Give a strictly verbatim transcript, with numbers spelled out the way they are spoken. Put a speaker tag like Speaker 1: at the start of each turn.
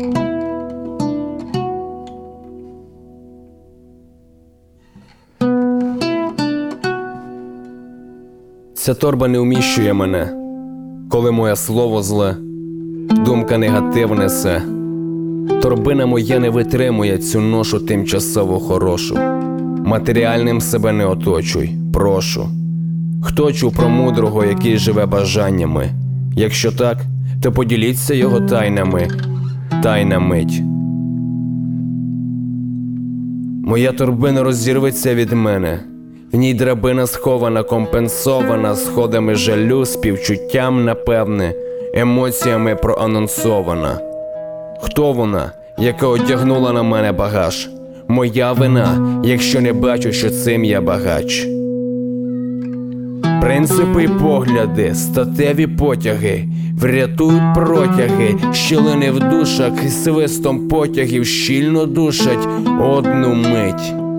Speaker 1: Ця торба не вміщує мене, коли моє слово зле, думка негатив несе. Торбина моя не витримує цю ношу тимчасово хорошу. Матеріальним себе не оточуй, прошу. Хто чув про мудрого, який живе бажаннями? Якщо так, то поділіться його тайнами. Тайна мить. Моя торбина розірветься від мене. В ній драбина схована, компенсована сходами жалю, співчуттям, напевне, емоціями проанонсована. Хто вона, яка одягнула на мене багаж? Моя вина, якщо не бачу, що цим я багач. Принципи й погляди, статеві потяги врятують протяги, щілини в душах і свистом потягів щільно душать одну мить.